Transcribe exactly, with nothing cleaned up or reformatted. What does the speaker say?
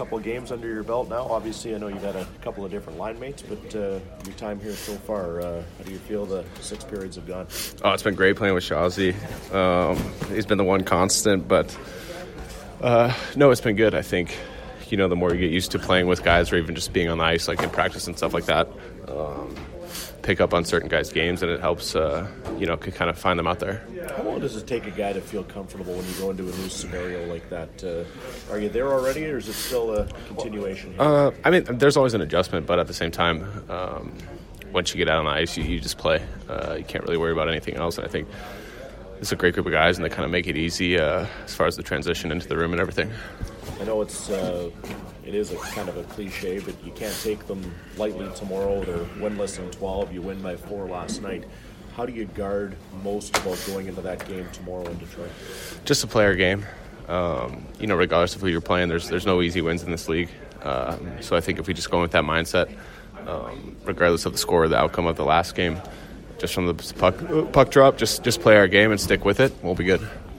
couple of games under your belt now. Obviously, I know you've had a couple of different line mates, but uh, your time here so far, uh, how do you feel the six periods have gone? Oh, it's been great playing with Shawzy. Um, he's been the one constant, but uh, no, it's been good. I think, you know, the more you get used to playing with guys or even just being on the ice, like in practice and stuff like that, um, pick up on certain guys' games, and it helps, uh, you know, kind of find them out there. How long does it take a guy to feel comfortable when you go into a new scenario like that? Uh, are you there already, or is it still a continuation here? Uh, I mean, there's always an adjustment, but at the same time, um, once you get out on the ice, you, you just play. Uh, you can't really worry about anything else, and I think it's a great group of guys, and they kind of make it easy uh, as far as the transition into the room and everything. I know it's uh, it is a kind of a cliche, but you can't take them lightly tomorrow. They're winless in twelve. You win by four last night. How do you guard most about going into that game tomorrow in Detroit? Just a player game. Um, you know, regardless of who you're playing, there's there's no easy wins in this league. Um, so I think if we just go in with that mindset, um, regardless of the score or the outcome of the last game, just from the puck, puck drop, just, just play our game and stick with it, we'll be good.